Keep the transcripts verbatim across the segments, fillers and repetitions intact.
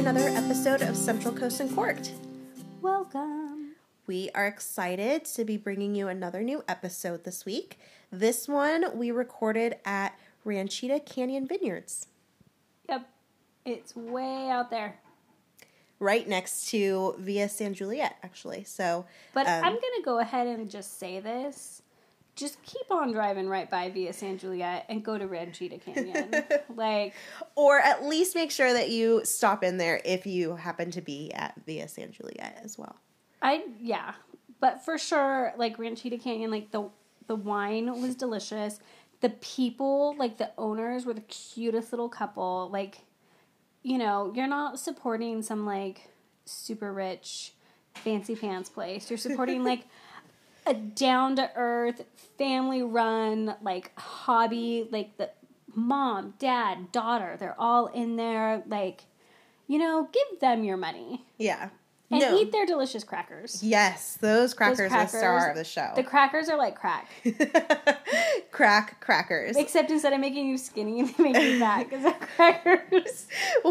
another episode of Central Coast Uncorked. Welcome. We are excited to be bringing you another new episode this week. This one we recorded at Ranchita Canyon Vineyards. Yep. It's way out there. Right next to Via San Juliet, actually. So, But um, I'm going to go ahead and just say this. Just keep on driving right by Via San Juliet and go to Ranchita Canyon. like, Or at least make sure that you stop in there if you happen to be at Via San Juliet as well. I, yeah. But for sure, like, Ranchita Canyon, like, the the wine was delicious. The people, like, the owners were the cutest little couple. Like, you know, you're not supporting some, like, super rich, fancy pants place. You're supporting, like, a down-to-earth, family-run, like, hobby. Like, the mom, dad, daughter, they're all in there. Like, you know, give them your money. Yeah. And no. eat their delicious crackers. Yes, those crackers, Those crackers are the star of the show. The crackers are like crack. Crack crackers. Except instead of making you skinny, they make you fat because they're crackers.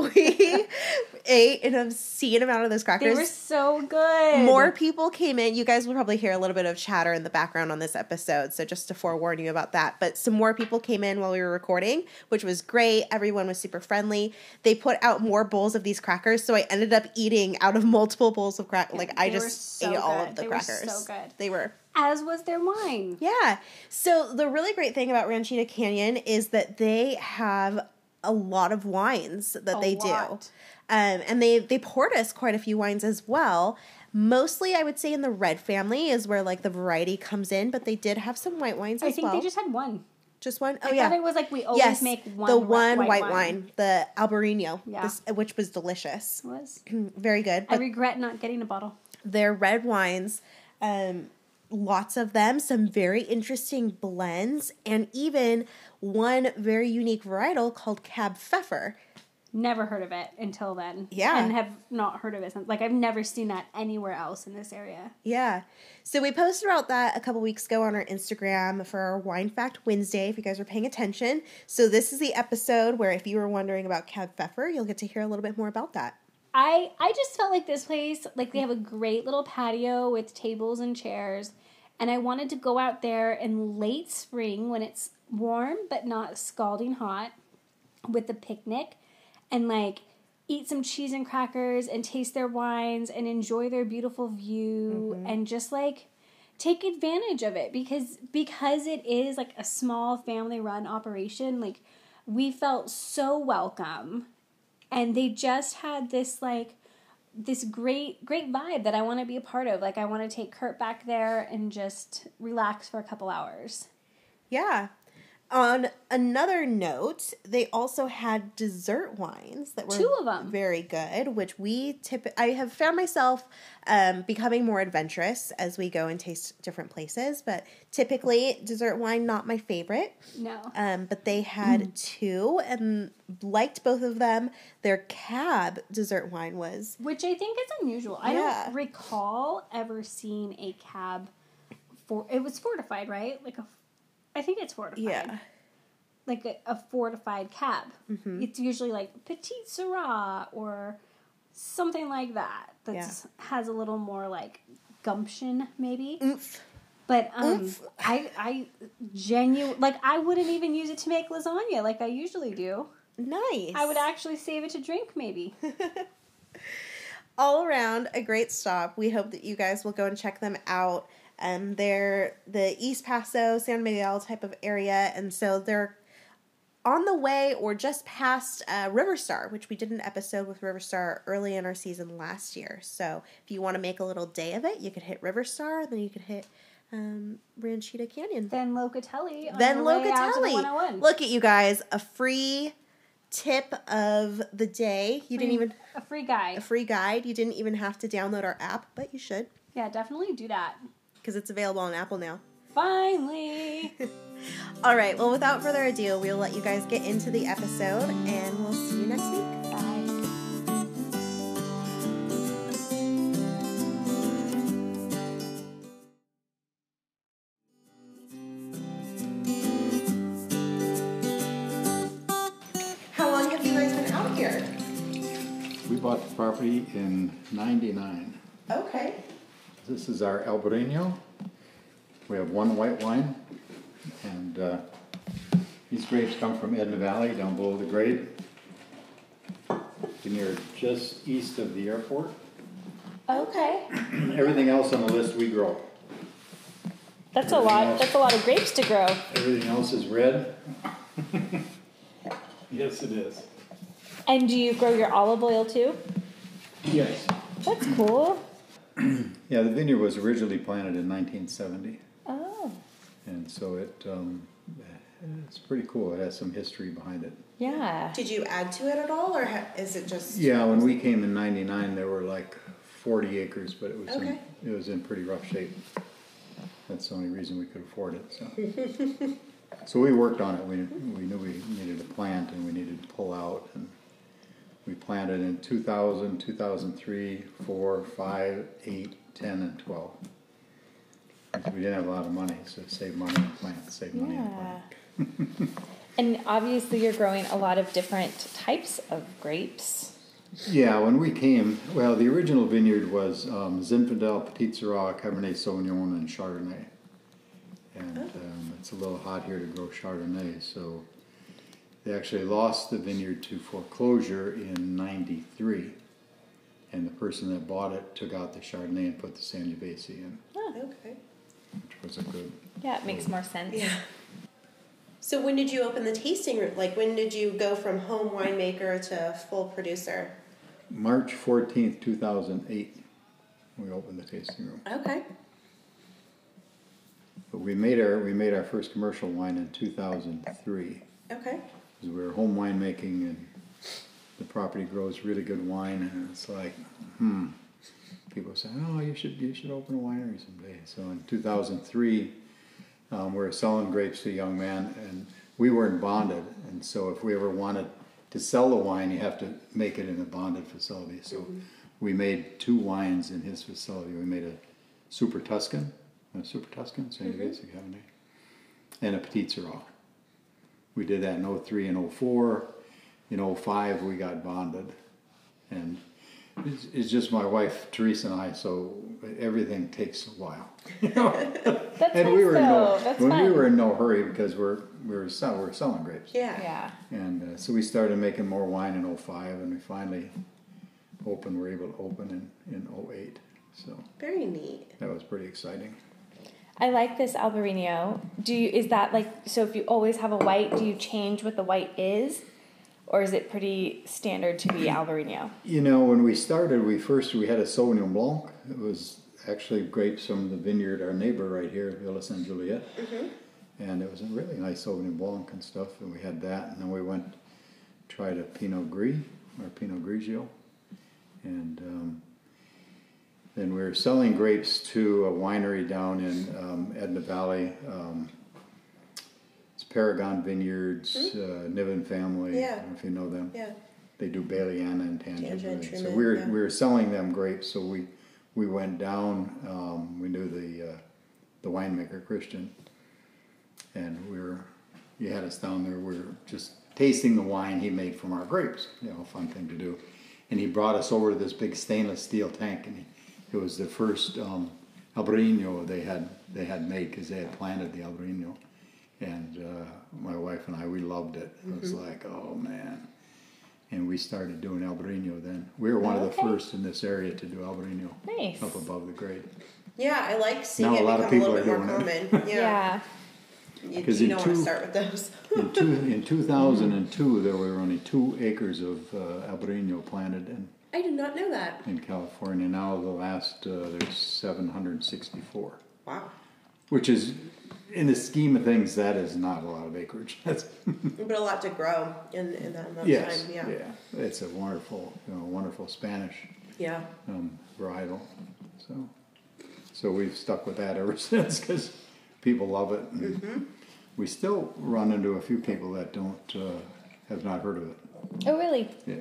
We ate an obscene amount of those crackers. They were so good. More people came in. You guys will probably hear a little bit of chatter in the background on this episode, so just to forewarn you about that. But some more people came in while we were recording, which was great. Everyone was super friendly. They put out more bowls of these crackers, so I ended up eating out of multiple bowls of crack. Like, I They were just so ate all good. of the They crackers. were so good. They were. As was their wine. Yeah. So the really great thing about Ranchita Canyon is that they have a lot of wines that A they lot. do. Um, and they, they poured us quite a few wines as well. Mostly, I would say, in the red family is where, like, the variety comes in. But they did have some white wines I as think well. they just had one. Just one? Oh, I yeah. thought it was like we always yes, make one the wh- one white, white, wine. wine. The Albarino, Yeah. this, which was delicious. It was. Very good. I But regret not getting a bottle. their red wines, um, lots of them, some very interesting blends, and even one very unique varietal called Cab Pfeffer. Never heard of it until then. Yeah. And have not heard of it since. Like, I've never seen that anywhere else in this area. Yeah. So we posted about that a couple weeks ago on our Instagram for our Wine Fact Wednesday, if you guys are paying attention. So this is the episode where if you were wondering about Cab Pfeffer, you'll get to hear a little bit more about that. I I just felt like this place, like they have a great little patio with tables and chairs, and I wanted to go out there in late spring when it's warm but not scalding hot with a picnic and like eat some cheese and crackers and taste their wines and enjoy their beautiful view mm-hmm. and just like take advantage of it because because it is like a small family run operation. Like, we felt so welcome. And they just had this, like, this great, great vibe that I want to be a part of. Like, I want to take Kurt back there and just relax for a couple hours. Yeah. On another note, they also had dessert wines that were Two of them. very good, which we tip. I have found myself um, becoming more adventurous as we go and taste different places, but typically dessert wine, not my favorite. No. Um, but they had mm. two and liked both of them. Their Cab dessert wine was... Which I think is unusual. I yeah. don't recall ever seeing a Cab... For, it was fortified, right? Like a... I think it's fortified. Yeah. Like a, a fortified Cab. Mm-hmm. It's usually like Petite Syrah or something like that. That yeah. has a little more like gumption, maybe. Oomph. But um, Oomph. I I genuine like I wouldn't even use it to make lasagna like I usually do. Nice. I would actually save it to drink, maybe. All around a great stop. We hope that you guys will go and check them out. Um, they're the East Paso, San Miguel type of area, and so they're on the way or just past uh, Riverstar, which we did an episode with Riverstar early in our season last year. So if you want to make a little day of it, you could hit Riverstar, then you could hit um, Ranchita Canyon. Then Locatelli. On then your way out to the Locatelli. one oh one. Look at you guys, a free tip of the day. You free, didn't even a free guide. A free guide. You didn't even have to download our app, but you should. Yeah, definitely do that. Because it's available on Apple now. Finally. All right. Well, without further ado, we'll let you guys get into the episode, and we'll see you next week. Bye. How long have you guys been out here? We've bought the property in ninety-nine. Okay. This is our Albarino. We have one white wine, and uh, these grapes come from Edna Valley, down below the grade. Vineyard just east of the airport. Okay. Everything else on the list we grow. That's a lot. That's a lot of grapes to grow. Everything else is red. Yes, it is. And do you grow your olive oil too? Yes. That's cool. Yeah, the vineyard was originally planted in nineteen seventy, Oh. and so it um, it's pretty cool. It has some history behind it. Yeah. Did you add to it at all, or ha- is it just? Yeah, when we came in ninety-nine, there were like forty acres, but it was Okay. in, it was in pretty rough shape. That's the only reason we could afford it. So, so we worked on it. We we knew we needed to plant and we needed to pull out, and we planted in two thousand, two thousand three, four, five, eight, ten, and twelve. We didn't have a lot of money, so save money and plant, save money and Yeah. plant. And obviously, you're growing a lot of different types of grapes. Yeah, when we came, well, the original vineyard was um, Zinfandel, Petit Syrah, Cabernet Sauvignon, and Chardonnay. And um, it's a little hot here to grow Chardonnay, so they actually lost the vineyard to foreclosure in ninety-three. And the person that bought it took out the Chardonnay and put the Sangiovese in, Okay. which was a good... Yeah, it makes more sense. Yeah. So when did you open the tasting room? Like, when did you go from home winemaker to full producer? March fourteenth, two thousand eight, we opened the tasting room. Okay. But we made our we made our first commercial wine in two thousand three. Okay. We were home winemaking, and the property grows really good wine, and it's like, hmm. People say, oh, you should you should open a winery someday. So in two thousand three, um, we were selling grapes to a young man, and we weren't bonded. And so if we ever wanted to sell the wine, you have to make it in a bonded facility. So mm-hmm. we made two wines in his facility. We made a Super Tuscan, a Super Tuscan, Sangiovese mm-hmm. Cabernet, and a Petit Syrah. We did that in oh three and oh four. In oh five, we got bonded. And it's, it's just my wife, Teresa, and I, so everything takes a while. You know? That's and nice, we were in no, though. That's when fun. we were in no hurry because we're we were, sell, we were selling grapes. Yeah. Yeah. And uh, so we started making more wine in oh five, and we finally opened, were able to open in, in oh eight. So Very neat. that was pretty exciting. I like this Albarino. Do you, is that like, so if you always have a white, do you change what the white is? Or is it pretty standard to be Albarino? You know, when we started, we first, we had a Sauvignon Blanc. It was actually grapes from the vineyard, our neighbor right here, Villa Saint Juliette. Mm-hmm. And it was a really nice Sauvignon Blanc and stuff, and we had that. And then we went, tried a Pinot Gris, or Pinot Grigio. And um, then we were selling grapes to a winery down in um, Edna Valley. Um, it's Paragon Vineyards, mm-hmm. uh, Niven family. Yeah. I don't know if you know them. Yeah. They do Baileyana and Tangier. Tangier, So we were yeah. we were selling them grapes. So we we went down. Um, we knew the uh, the winemaker Christian, and we were he had us down there. We were just tasting the wine he made from our grapes. You know, a fun thing to do. And he brought us over to this big stainless steel tank, and he, it was the first um, Albarino they had they had made because they had planted the Albarino. And uh, my wife and I, we loved it. It was mm-hmm. like, oh man. And we started doing Albarino then. We were one oh, of the okay. first in this area to do Albarino. Nice. Up above the grade. Yeah, I like seeing Now it a lot become of people a little are bit more doing common. it. Yeah. Yeah. You, you in don't want two- to start with those. in, two, in two thousand two, there were only two acres of uh, Albarino planted in, I did not know that. in California. Now the last, uh, there's seven hundred sixty-four. Wow. Which is, in the scheme of things, that is not a lot of acreage. That's But a lot to grow in, in that amount of yes, time. Yeah. yeah. It's a wonderful, you know, wonderful Spanish Yeah. um, varietal. So, so we've stuck with that ever since because people love it. And Mm-hmm. we still run into a few people that don't uh, have not heard of it. Oh, really? Yeah.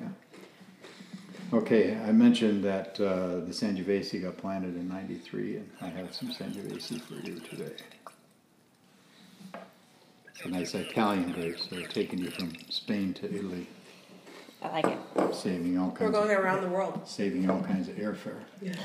Okay, I mentioned that uh, the Sangiovese got planted in ninety-three, and I have some Sangiovese for you today. It's a nice Italian grapes. They're taking you from Spain to Italy. I like it. Saving all We're kinds going of around the world. saving all kinds of airfare.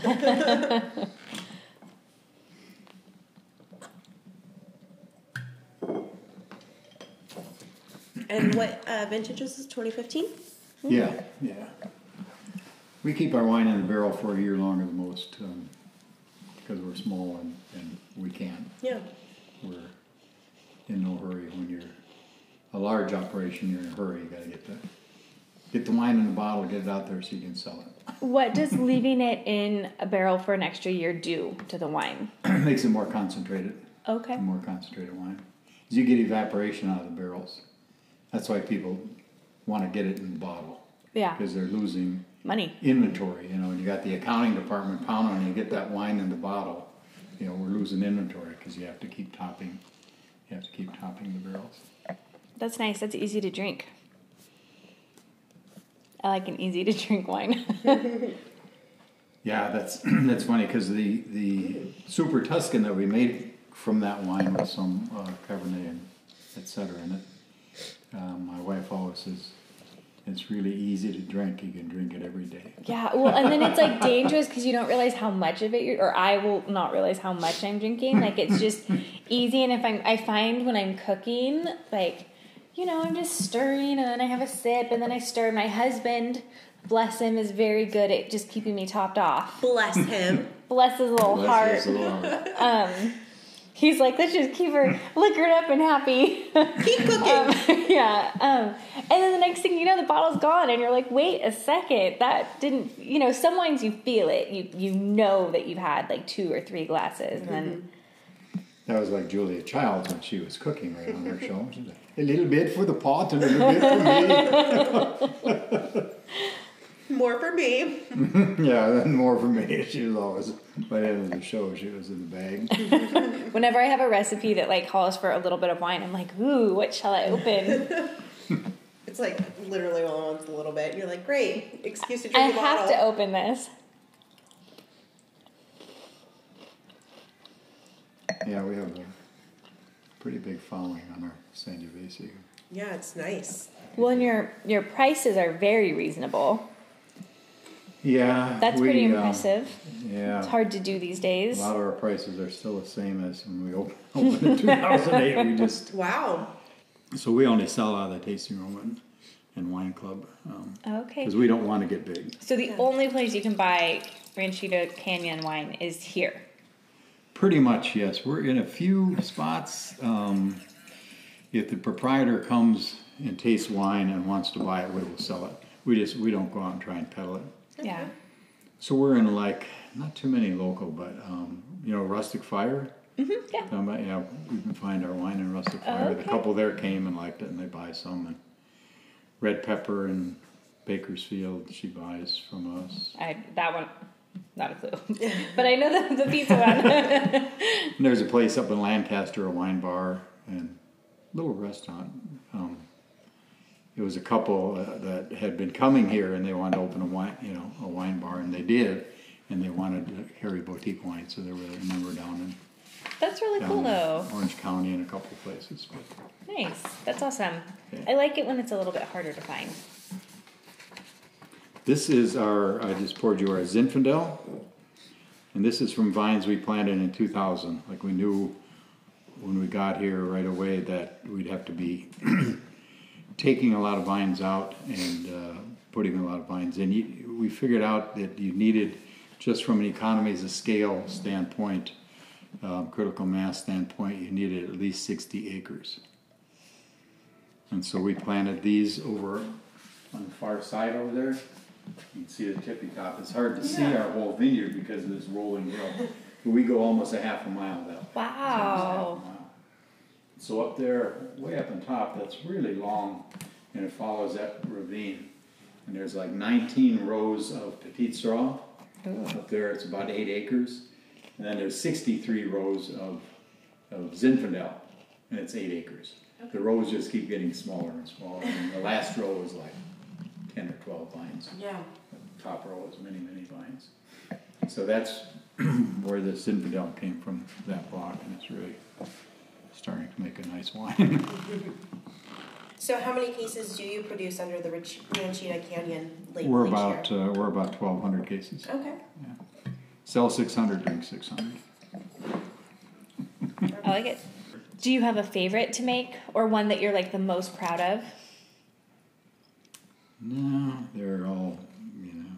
And what uh, vintage is this? twenty fifteen? Yeah, yeah. We keep our wine in the barrel for a year longer than most um, because we're small and, and we can. Yeah. We're in no hurry. When you're a large operation, you're in a hurry. You got to get the get the wine in the bottle, get it out there so you can sell it. What does leaving it in a barrel for an extra year do to the wine? Makes it more concentrated. Okay. More concentrated wine. 'Cause you get evaporation out of the barrels. That's why people want to get it in the bottle. Yeah. Because they're losing Money. inventory. You know, and you got the accounting department pounding and you get that wine in the bottle. You know, we're losing inventory because you have to keep topping. You have to keep topping the barrels. That's nice. That's easy to drink. I like an easy to drink wine. Yeah, that's that's funny because the the Super Tuscan that we made from that wine with some uh, Cabernet and et cetera in it. Um, my wife always says it's really easy to drink. You can drink it every day. Yeah, well, and then it's like dangerous because you don't realize how much of it you're, or I will not realize how much I'm drinking. Like it's just easy, and if I'm, I find when I'm cooking, like, you know, I'm just stirring, and then I have a sip, and then I stir. My husband, bless him, is very good at just keeping me topped off. Bless him. Bless his little Bless heart. his little heart. Um, he's like, let's just keep her liquored up and happy. Keep cooking. Um, yeah. Um, and then the next thing you know, the bottle's gone, and you're like, wait a second, that didn't, you know, some wines you feel it. You you know that you've had like two or three glasses, and then. That was like Julia Childs when she was cooking right on her show. She was like, a little bit for the pot and a little bit for me. More for me. Yeah, and more for me. She was always, by the end of the show, she was in the bag. Whenever I have a recipe that like calls for a little bit of wine, I'm like, ooh, what shall I open? It's like literally all wants a little bit. You're like, great, excuse to I drink a have bottle. to open this. Yeah, we have a pretty big following on our Sangiovese. Yeah, it's nice. Well, and your your prices are very reasonable. Yeah. That's we, pretty um, impressive. yeah. It's hard to do these A days. lot of our prices are still the same as when we opened, opened in two thousand eight. We just Wow. so we only sell out of the tasting room and, and wine club Okay. because we don't want to get big. So the only place you can buy Ranchito Canyon wine is here. Pretty much, yes. We're in a few spots. Um, if the proprietor comes and tastes wine and wants to buy it, we will sell it. We just we don't go out and try and peddle it. Yeah. So we're in like not too many local, but um, you know, Rustic Fire. Mm-hmm, yeah. Um, yeah, we can find our wine in Rustic Fire. okay. The couple there came and liked it, and they buy some. And Red Pepper in Bakersfield, she buys from us. I that one, not a clue. But I know the, the pizza one. And there's a place up in Lancaster, a wine bar and little restaurant. Um, it was a couple uh, that had been coming here, and they wanted to open a wine, you know, a wine bar, and they did. And they wanted to carry boutique wine, so they were a member down in That's really down cool in though. Orange County and a couple of places. But Nice. That's awesome. Yeah. I like it when it's a little bit harder to find. this is our, I just poured you our Zinfandel. And this is from vines we planted in two thousand. Like we knew when we got here right away that we'd have to be taking a lot of vines out and uh, putting a lot of vines in. You, we figured out that you needed, just from an economies of scale standpoint, um, critical mass standpoint, you needed at least sixty acres. And so we planted these over on the far side over there. You can see the tippy top. It's hard to see our whole vineyard because of this rolling hill. But we go almost a half a mile that way. Wow. So up there, way up on top, that's really long, and it follows that ravine. And there's like nineteen rows of Petit Straw. Up there, it's about eight acres. And then there's sixty-three rows of, of Zinfandel, and it's eight acres. Okay. The rows just keep getting smaller and smaller. And the last row is like ten or twelve vines. Yeah. The top row is many, many vines. So that's where the Zinfandel came from, that block, and it's really starting to make a nice wine. So how many cases do you produce under the Rich- Ranchita Canyon label We're each about year? uh, we're about twelve hundred cases. Okay. Sell six hundred, drink six hundred. I like it. Do you have a favorite to make or one that you're like the most proud of? No, they're all, you know,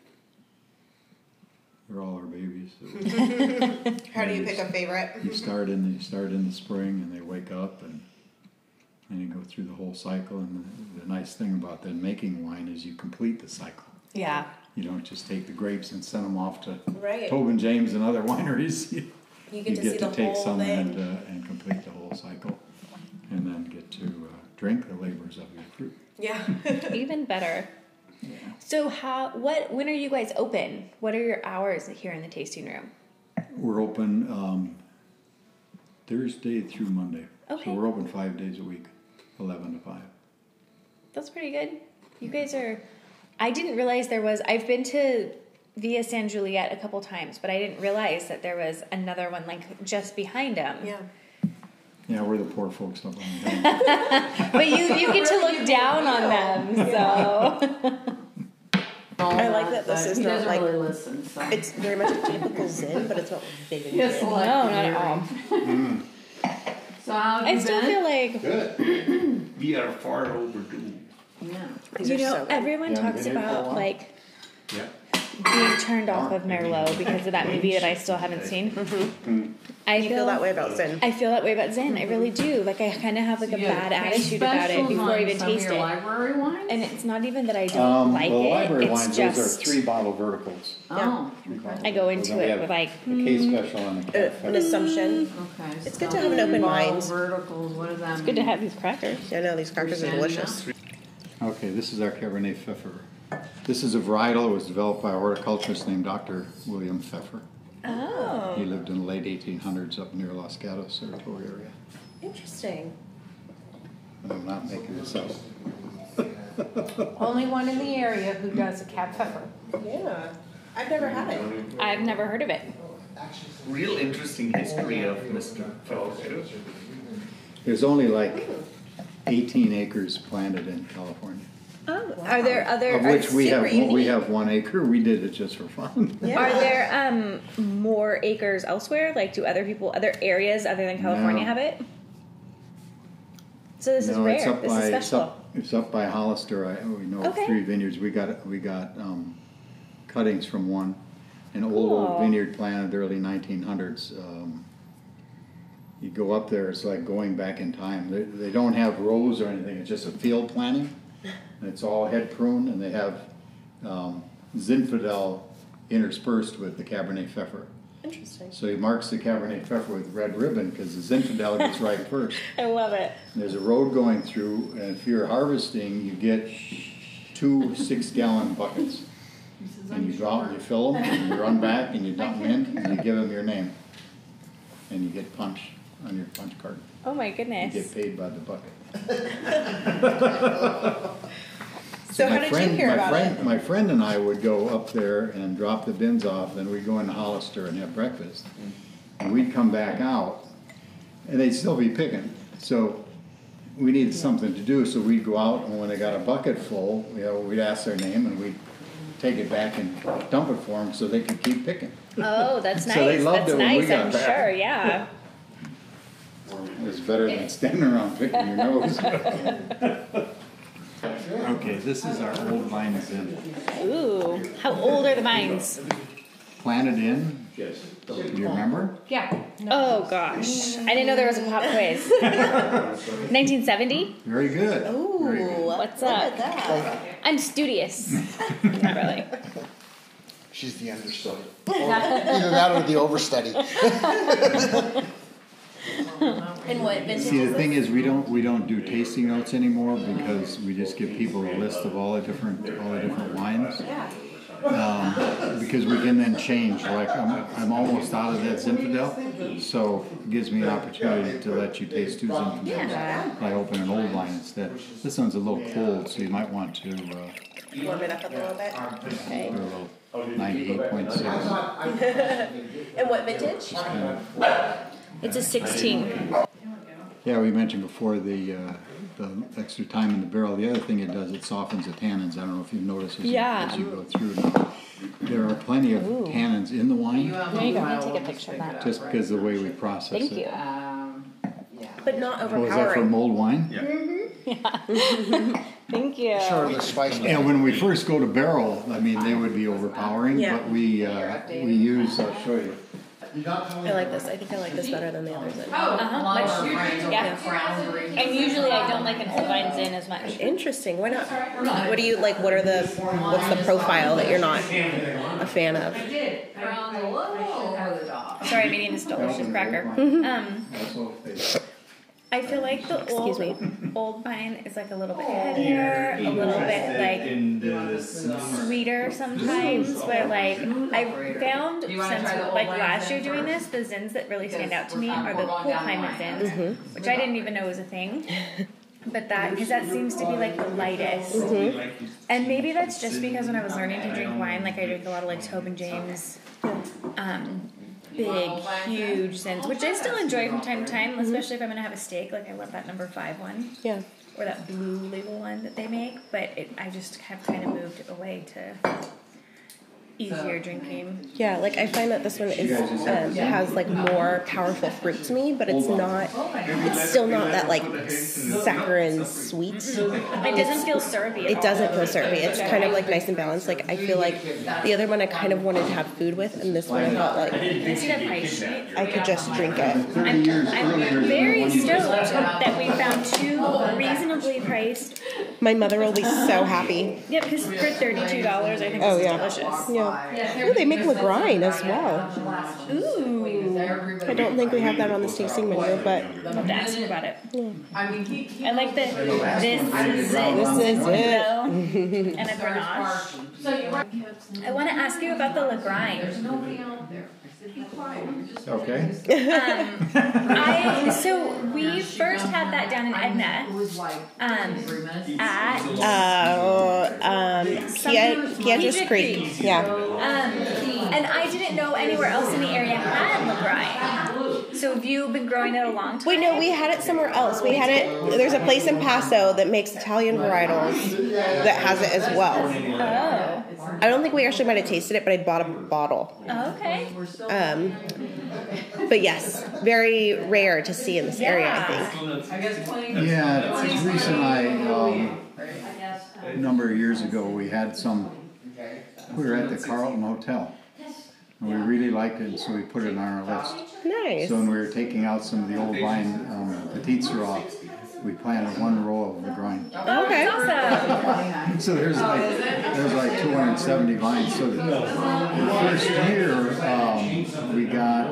they're all our babies. So How do you pick a favorite? you start in the, you start in the spring, and they wake up, and and you go through the whole cycle. And the, the nice thing about then making wine is you complete the cycle. Yeah. You don't just take the grapes and send them off to Right. Tobin James and other wineries. You, You get you to get see to the take whole some thing. and uh, and complete the whole cycle, and then get to uh, drink the labors of your fruit. Yeah. Even better. So how what when are you guys open? What are your hours here in the tasting room? We're open um, Thursday through Monday. Okay. So we're open five days a week, eleven to five. That's pretty good. You guys are I didn't realize there was I've been to Via San Juliet a couple times, but I didn't realize that there was another one like just behind them. Yeah. Yeah, we're the poor folks up on the hill. But you you get to look down on them, so I like that this is he not doesn't like- really listen. So. It's very much a typical Zin, but it's not big and Yes, big. no, not at all. So how have I you still been? feel like Good. We are far overdue. Yeah. These you are know so good. everyone You haven't talks been here for a about while? like Yeah. being turned off of Merlot because of that movie that I still haven't seen. I You feel that way about Zin. I feel that way about Zen. I really do. Like I kind of have like a You bad have attitude about it specials before I on even some of taste your it. library wines? And it's not even that I don't Um, like the it. library It's wines, just those are three bottle verticals. Oh, I go into Then we it have with like the K special and the Uh, cafe. an assumption. okay. It's good to have an open Bottle mind. verticals, what does that mean? good to have these crackers. I know these crackers are Understand delicious. Okay, this is our Cabernet Pfeffer. This is a varietal that was developed by a horticulturist named Doctor William Pfeffer. Oh, He lived in the late eighteen hundreds up near Los Gatos, Saratoga area. interesting. And I'm not making this up. Only one in the area who does a cab pepper. Yeah, I've never had it. I've never heard of it. Real interesting history of Mister Pfeffer. There's only like eighteen acres planted in California, Oh, are there other? of which we have super we unique. have one acre. We did it just for fun. Yeah. Are there um more acres elsewhere? Like, do other people, other areas other than California No. have it? So this is No, rare. it's up This by is it's special. up, it's up by Hollister. I we know Okay. three vineyards. We got we got um, cuttings from one, an old Cool. old vineyard planted early nineteen hundreds. Um, you go up there, it's like going back in time. They, they don't have rows or anything. It's just a field planting. And it's all head pruned, and they have um, Zinfandel interspersed with the Cabernet Pfeffer. Interesting. So he marks the Cabernet Pfeffer with red ribbon because the Zinfandel gets ripe first. I love it. There's a road going through, and if you're harvesting, you get two six-gallon buckets. And you drop, you fill them, and you run back, and you dump them in, and you give them your name. And you get punch on your punch card. Oh my You goodness. get paid by the bucket. So how my did friend, you hear my about friend, it? My friend and I would go up there and drop the bins off, then we'd go into Hollister and have breakfast. And we'd come back out, and they'd still be picking. So we needed something to do, so we'd go out, and when they got a bucket full, you know, we'd ask their name, and we'd take it back and dump it for them so they could keep picking. Oh, that's nice. So they loved that's it when we nice. got I'm back. sure. Yeah. It was better than standing around picking your nose. Okay, this is our old vine Zin. Ooh. How old are the vines? Planted in, do you remember? Yeah. Oh gosh, I didn't know there was a pop quiz. nineteen seventy. Very good. Ooh, Very good. What's look up? at that. I'm studious. Not really. She's the understudy. Either that or the overstudy. And what vintage See, is the thing this? is, we don't, we don't do tasting notes anymore because we just give people a list of all the different, all the different wines. Um, because we can then change, like, I'm, I'm almost out of that Zinfandel, so it gives me an opportunity to let you taste two Zinfandels. I open an old wine instead. This one's a little cold, so you might want to, uh, Warm it up a little bit. Okay. do a little ninety-eight point six. And what vintage? It's a sixteen. Yeah, we mentioned before the, uh, the extra time in the barrel. The other thing it does, it softens the tannins. I don't know if you've noticed as, Yeah. you, as you go through now. There are plenty of Ooh. tannins in the wine, There you go. Let me take a picture of that. just because of the way we process Thank it. you. Um, yeah. But not Oh, is that for overpowering. mulled wine? Thank you. Sure, the spice. Yeah, when we first go to barrel, I mean, they would be overpowering, Yeah. but we, uh, we use, I'll show you. I like this. I think I like this better than the others. Uh-huh. Much, yeah. And usually I don't like an old vine Zin as much. Interesting. Why not? What do you like? What are the? What's the profile that you're not a fan of? Sorry, I'm eating this delicious cracker. Um, Also, they- I feel like the old Excuse old vine is like a little bit heavier, a little bit like sweeter sometimes. Where like I found since like last year doing this, the Zins that really stand out to me are the cool climate Zins, which I didn't even know was a thing. But that, because that seems to be like the lightest. And maybe that's just because when I was learning to drink wine, like I drink a lot of like Tobin James, um, big, huge Zins, which I still enjoy from time to time, especially if I'm going to have a steak. Like I love that number five one. Yeah. Or that blue label one that they make. But it, I just have kind of moved away to easier drinking. Yeah, like I find that this one is um, has like more powerful fruit to me, but it's not. It's still not that like saccharine sweet. It doesn't feel syrupy at It all. doesn't feel syrupy. It's kind of like nice and balanced. Like I feel like the other one I kind of wanted to have food with, and this one I felt like Does it have ice sheet? I could just drink it. I'm, I'm very stoked that we found two reasonably priced. My mother will be so happy. Yep, because for thirty-two dollars, I think Oh, this is yeah. delicious. Yeah. Ooh, they make Lagrine as well. Ooh. I don't think we have that on the tasting menu, but I'll have to ask him about it. I mean, he, he I like the this is it. This is it. And a Grenache. So you were. I want to ask you about the Lagrine. There's nobody out there. I said, be quiet. We're just Okay. Um, I so we first had that down in Edna. It was like Um, three minutes. at uh, um, Kia- Kiedris Creek. Yeah. Um, and I didn't know anywhere else in the area had Lagrine. So have you been growing it a long time? Wait, no, we had it somewhere else. We had it. There's a place in Paso that makes Italian varietals that has it as well. Oh. I don't think we actually might have tasted it, but I bought a bottle. Okay. Um, but yes, very rare to see in this area, I think. I guess playing. Yeah, Teresa and I, um, a number of years ago, we had some, we were at the Carlton Hotel. And we really liked it, and so we put it on our list. Nice. So when we were taking out some of the old vine, um, Petit Syrah, we planted one row of Lagrine. Okay. Awesome. So there's like, there's like two hundred seventy vines. So the, the first year, um, we got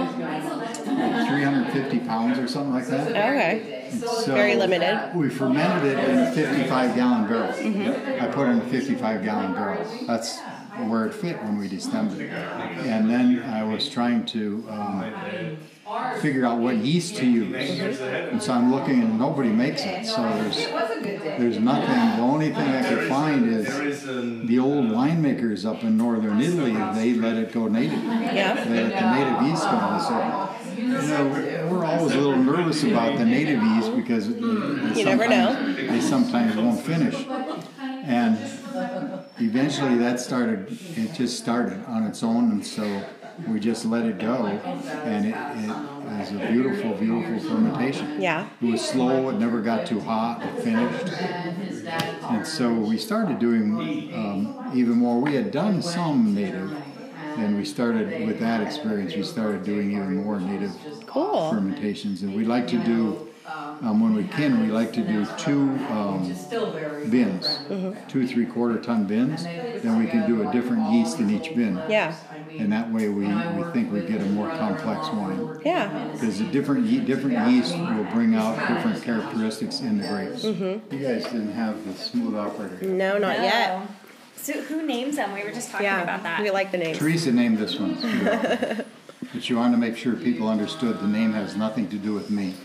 like three hundred fifty pounds or something like that. Okay. So Very limited. We fermented it in a fifty-five gallon barrel. I put it in a fifty-five gallon barrel. That's where it fit when we destemmed it. And then I was trying to um, figure out what yeast to use. And so I'm looking and nobody makes it. So there's there's nothing. The only thing I could find is the old winemakers up in northern Italy. They let it go native. Yeah. They let the native yeast go. And so you know, we're always a little nervous about the native yeast because they You never sometimes- they sometimes won't finish. And eventually that started, it just started on its own, and so we just let it go, and it, it was a beautiful, beautiful fermentation. Yeah. It was slow, it never got too hot, it finished. And so we started doing um, even more. We had done some native, and we started, with that experience, we started doing even more native Cool. fermentations. And we like to do, um, when we can, we like to do two um, bins, two three-quarter ton bins. Then we can do a different yeast in each bin. Yeah. And that way we, we think we get a more complex wine. Yeah. Because the different ye- different yeast will bring out different characteristics in the grapes. You guys didn't have the smooth operator. No, not yet. Oh. So who names them? We were just talking about Yeah. that. We like the name. Teresa named this one. But she wanted to make sure people understood the name has nothing to do with me.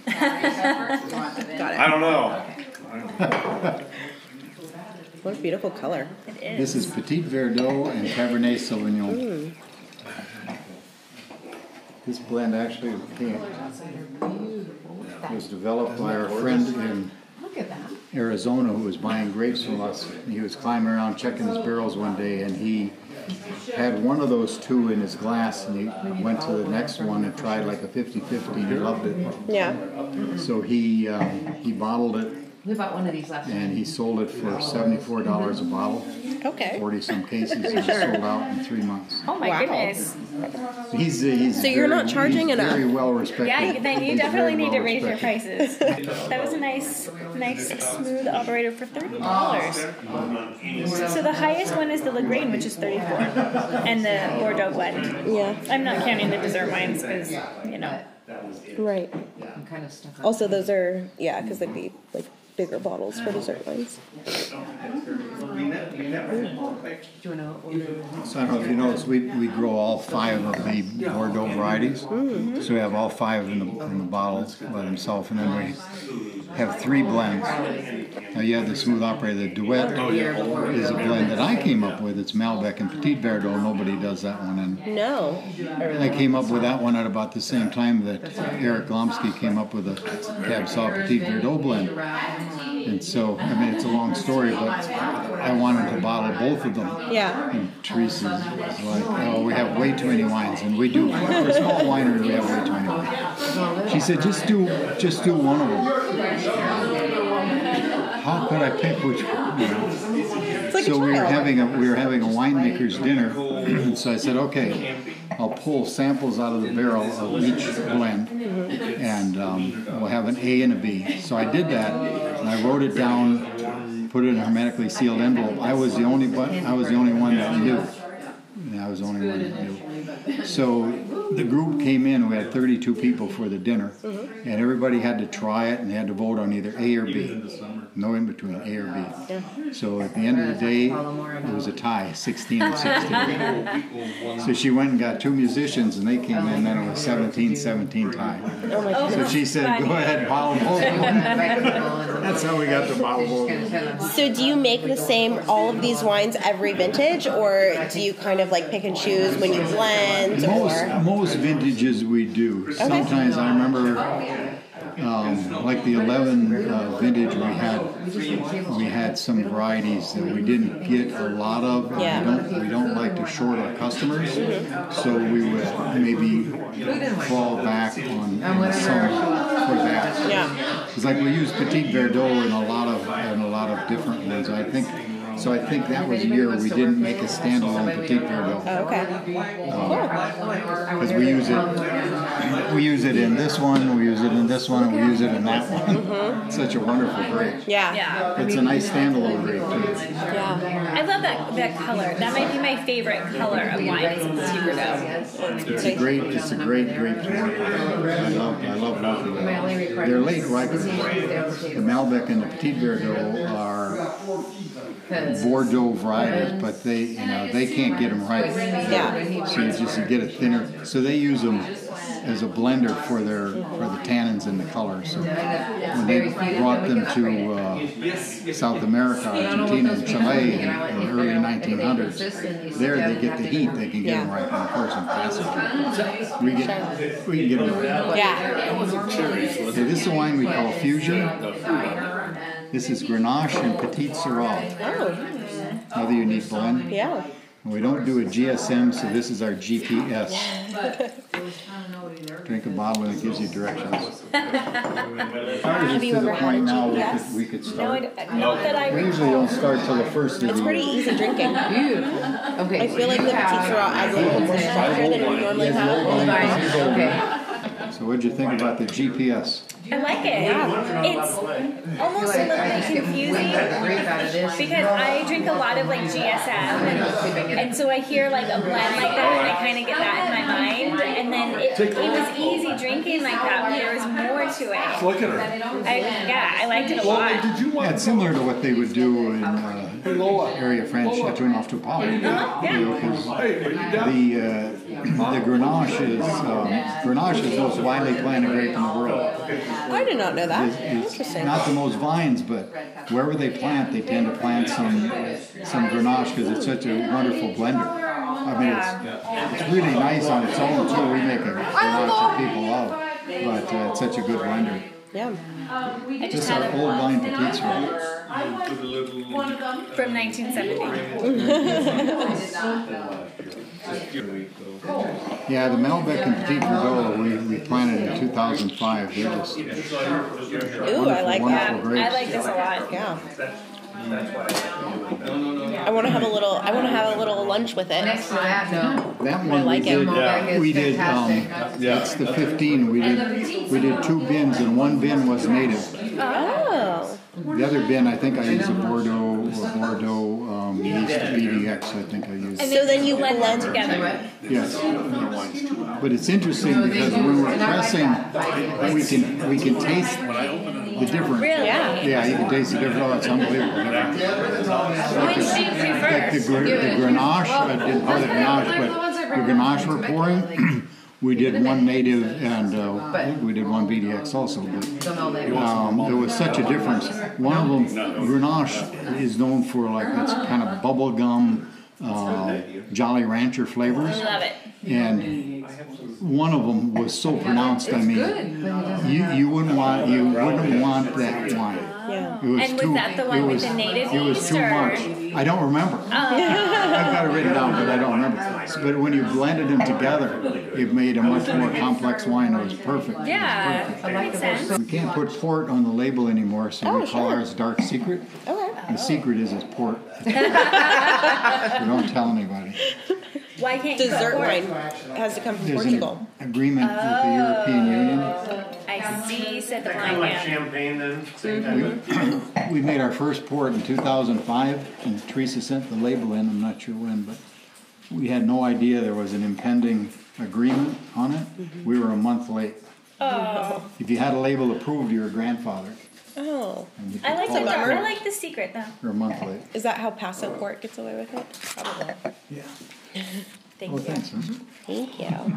I don't know. What a beautiful color. It is. This is Petit Verdot and Cabernet Sauvignon. This blend actually came. was developed by our friend in Look at that. Arizona who was buying grapes from us. He was climbing around checking his barrels one day, and he had one of those two in his glass, and he went to the next one and tried like a fifty-fifty, and he loved it. Yeah. So he um, he bottled it, We bought one of these last and he sold it for seventy-four dollars a bottle, Okay. forty some cases, and he sold out in three months. Oh my Wow. goodness. He's, uh, he's So you're very- not charging he's enough. Very well respected. Yeah, then you He's definitely very need to well raise your respected. prices. That was a nice, nice, smooth operator for thirty dollars. So the highest one is the Lagrange, which is thirty-four, and the Bordeaux blend. Yeah. I'm not counting the dessert wines because you know. Right. kind of stuff. Also, those are, yeah, because they'd be like bigger bottles for dessert wines. Do you want to order? So I don't know if you noticed, we, we grow all five of the Bordeaux varieties. Mm-hmm. So we have all five in the, in the bottle by themselves, and then we have three blends. Now you have the Smooth Operator. The Duet is a blend that I came up with. It's Malbec and Petit Verdot. Nobody does that one. And No. I came up with that one at about the same time that Eric Glomsky came up with a Cab Sauv Petit Verdot blend. And so, I mean, it's a long story, but I wanted to bottle both of them. Yeah. And Teresa was like, oh, we have way too many wines. And we do, for a small winery, we have way too many wines. She said, just do, just do one of them. How could I pick which, you know? It's like So a we were child. having a we were having a winemaker's dinner, and so I said, okay, I'll pull samples out of the barrel of each blend, and um, we'll have an A and a B. So I did that, and I wrote it down, put it in a hermetically sealed envelope. I was the only but I was the only one that knew. And I was the only one that knew. So the group came in. We had thirty-two people for the dinner, and everybody had to try it and they had to vote on either A or B. No in between, A or B. So at the end of the day, it was a tie, sixteen and sixteen. So she went and got two musicians, and they came in, and it was seventeen seventeen tie. Oh my So goodness. she said, go ahead, bottle both of them. That's how we got the bottle both of them. So do you make the same, all of these wines every vintage, or do you kind of like pick and choose when you blend? Most, Or most vintages we do. Sometimes I remember, um, like the eleven uh, vintage, we had we had some varieties that we didn't get a lot of. Yeah. We don't we don't like to short our customers, so we would maybe fall back on, on some for that. yeah. It's like we use Petit Verdot in a lot of in a lot of different ones. I think. So I think that was a year we didn't make a standalone Petit Verdot. Oh, okay. Because we use it, we use it in this one, we use it in this one, and we use it in that one. It's such a wonderful grape. Yeah. Yeah. It's a nice standalone grape too. Yeah. I love that that color. That might be my favorite color of wines in Petit Verdot. It's a great, it's a great grape to work with. I love, I love working with it. They're late ripers. The Malbec and the Petit Verdot are Bordeaux varieties, but they, you know, they can't get them ripe. Yeah. So you just get a thinner. So they use them as a blender for their for the tannins and the color. So when they brought them to uh, South America, Argentina, and Chile in, in the early nineteen hundreds, there they get the heat. They can get them ripe, and of course in passage. We get we can get them ripe. Yeah. Okay, this is a wine we call Fusion. This is Grenache and Petit Syrah. Oh. Another unique blend. Yeah. We don't do a G S M, so this is our G P S. Drink a bottle and it gives you directions. Have you ever had a now G P S? we could, we could No, I, start. not that I We usually don't start till the first of It's the pretty year. easy drinking. Beautiful. Okay. I feel like the Petit Syrah adds a little more structure than we normally have. Okay. So what'd you think about the G P S? I like it. It's almost a little bit confusing because I drink a lot of like G S M, and, and so I hear like a blend like that, and I kind of get that in my mind. And then it, it was easy drinking like that, but there was more to it. Look at her. I, yeah, I liked it a lot. Did you Yeah, want it's similar to what they would do in uh, area French, Chateau Neuf du Pape. Yeah. You know, 'cause the uh, the Grenache is um, Grenache is the most widely planted grape in the world. I did not know that. It's, it's Interesting. not the most vines, but wherever they plant, they tend to plant some some Grenache because it's such a wonderful blender. I mean, it's, it's really nice on its own too. We make a Grenache that people love, but uh, it's such a good blender. Yeah. I just Just had our a old line petites room. from nineteen seventy. Yeah, the Malbec and Petit Verdot we, we planted in two thousand five. They're just Ooh, wonderful, I like wonderful that. grapes. I like this a lot. Yeah. I want to have a little. I want to have a little lunch with it. Next to that, no. That I one like we it. did. Yeah. We did. Um, that's the fifteen. We did. We did two bins, and one bin was native. Oh. The other bin, I think I used a Bordeaux or Bordeaux um, yeast B D X. I think I used. So then you Blend them blend. together. Yes. But it's interesting because when we're pressing, we can we can taste the difference. Really? Yeah. Yeah, you can taste the difference. Oh, it's unbelievable. Which do you prefer? Like the, gr- the Grenache, I didn't call it Grenache, but the Grenache we're pouring, we did one native and uh, we did one B D X also. But um, there was such a difference. One of them, Grenache, is known for like its kind of bubble gum, uh, Jolly Rancher flavors. Love it. And one of them was so pronounced. I mean, you you wouldn't want you wouldn't want that wine. Yeah. It was And was too, that the one it with was, the native It was yeast, too or- much. I don't remember. I've got it written down, but I don't remember. So, but when you blended them together, it made a much more complex wine. It was perfect. It was Yeah, perfect. that makes sense. We can't put port on the label anymore, so Oh, we call sure. ours Dark Secret. Okay. The secret is it's port. We don't tell anybody. Why can't you put Dessert port? wine has to come from There's Portugal. an agreement with the European Union. I see, said the Kind of blind like man. champagne then, same time. We made our first port in two thousand five, and Teresa sent the label in, I'm not sure when, but we had no idea there was an impending agreement on it. We were a month late. Oh, If you had a label approved, you were grandfathered. Oh. And you I could like call the it I like the secret though. You're a month late. Is that how Paso Port gets away with it? Probably. Yeah. Thank Well, you. thanks. huh? Thank you.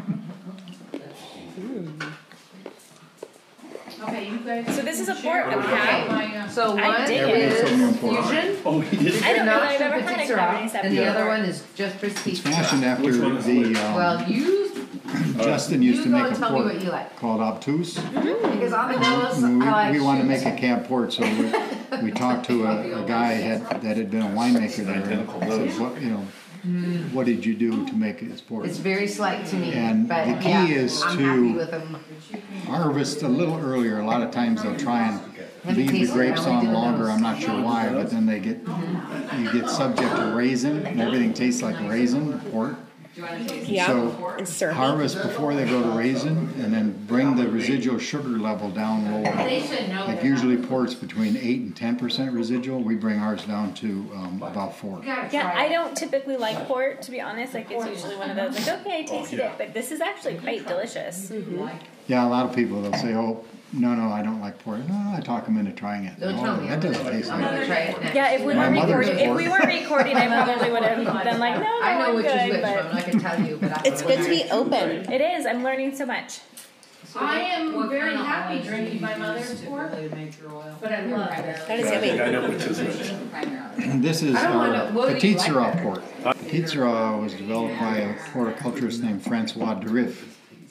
Okay, you guys. So this is a port that we have. So I one dig it. is Everything's so important. fusion, Oh, he did. I don't know that Grenache I've ever and had a Petit Cabernet Syrah, Sauvignon. and the other one is just It's Petit fashioned Syrah. after Which one is the, which? um, Well, you, Justin used you to go make and a tell me port what you like. called Obtuse. Because on the nose, We, I like we want to shoes. make a camp port, so we, we talked to a, a guy had, that had been a winemaker there, and said, what, you know, what did you do to make this port? It's very slight to me, And but the key yeah, is I'm to- happy with them. Harvest a little earlier. A lot of times they'll try and Have you leave the tasted it? grapes I only on did the longer. nose. I'm not sure why, but then they get, you get subject to raisin, and everything tastes like raisin, port. Yeah. So And syrupy. harvest before they go to raisin, and then bring the residual sugar level down lower. Like usually ports between eight and ten percent residual. We bring ours down to um, about four. Yeah, I don't typically like port, to be honest. Like, it's usually one of those, like, okay, I tasted it, but this is actually quite delicious. Yeah, a lot of people they'll say, "Oh, no, no, I don't like port." No, I talk them into trying it. Don't "Oh, tell me. that doesn't taste I'm like gonna it. try it next. Yeah, if we My were mother's recording, if port. we weren't recording, I probably would have been like, no, no, I know I'm which good, is which but one, I can tell you, but I. It's good to be open. it is. I'm learning so much. I am very happy drinking my mother's port, but I love it. That is yummy. I know which is which. This is I don't our wanna- what do Petit you like Syrah better? port. Petit Syrah was developed by a horticulturist named Francois Durif.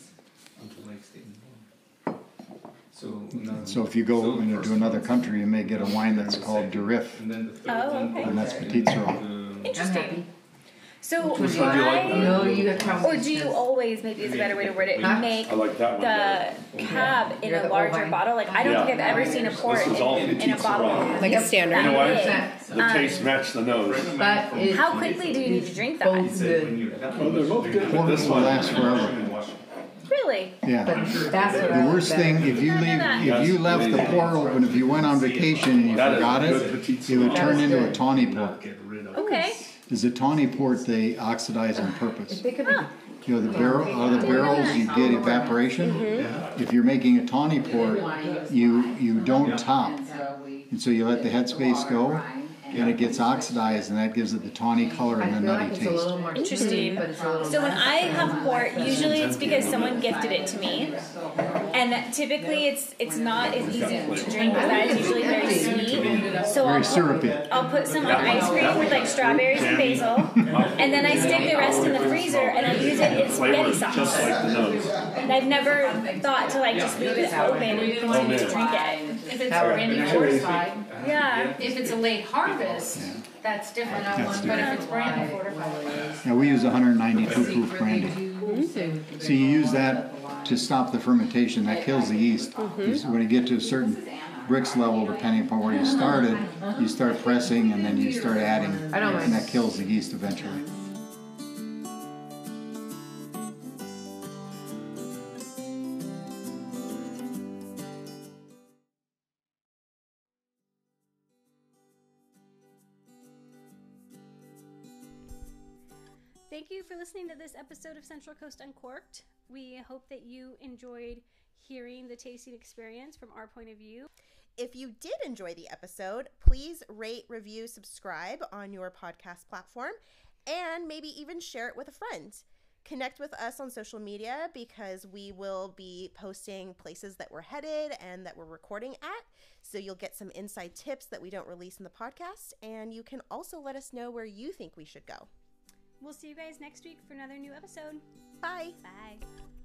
So if you go into another country, you may get a wine that's called Durif, Oh, okay. and that's Petit Syrah. Interesting. So Which one do you like why, better? No, you got to or do you always, maybe is a better way to word it, Huh? make I like that one better. the cab in You're a the larger old wine. bottle? Like, I don't Yeah. think I've ever seen a port This is all in, in a Petit bottle. Syrah. Like a standard. You know what? Percent. The taste matched the nose. But it. How quickly do you need to drink that? Both good. Oh, they're both good. Port This will one last forever. Really? Yeah. That's what I The like worst better. thing, if you leave, if you left the port open, if you went on vacation and you That is forgot good it, Petit it would Syrah. turn That is into a good. tawny port. Okay. As a tawny port, they oxidize on purpose. They could be. You know, the barrel, out of the barrels, you get evaporation. If you're making a tawny port, you, you don't top. And so you let the headspace go, and it gets oxidized, and that gives it the tawny color I and the feel like nutty it's a taste. little more Interesting. sweet, but it's a little. So when I have port, usually it's because someone gifted it to me, and typically it's it's not as easy to drink because that is usually very sweet. So Very I'll syrupy. Put, I'll put some on ice cream with like strawberries and basil, and then I stick the rest in the freezer and I use it in spaghetti sauce. Just like the nose. And I've never thought to like just leave it open and continue to drink it. If it's brandy fortified, Yeah. if it's a late harvest, that's different, I That's want, but if it's brandy fortified. Yeah, we use one ninety-two proof brandy. So you use that to stop the fermentation. That kills the yeast. You- When you get to a certain Brix level, depending upon where you started, you start pressing and then you start adding, and that kills the yeast eventually. Thank you for listening to this episode of Central Coast Uncorked. We hope that you enjoyed hearing the tasting experience from our point of view. If you did enjoy the episode, please rate, review, subscribe on your podcast platform, and maybe even share it with a friend. Connect with us on social media because we will be posting places that we're headed and that we're recording at. So you'll get some inside tips that we don't release in the podcast, and you can also let us know where you think we should go. We'll see you guys next week for another new episode. Bye. Bye.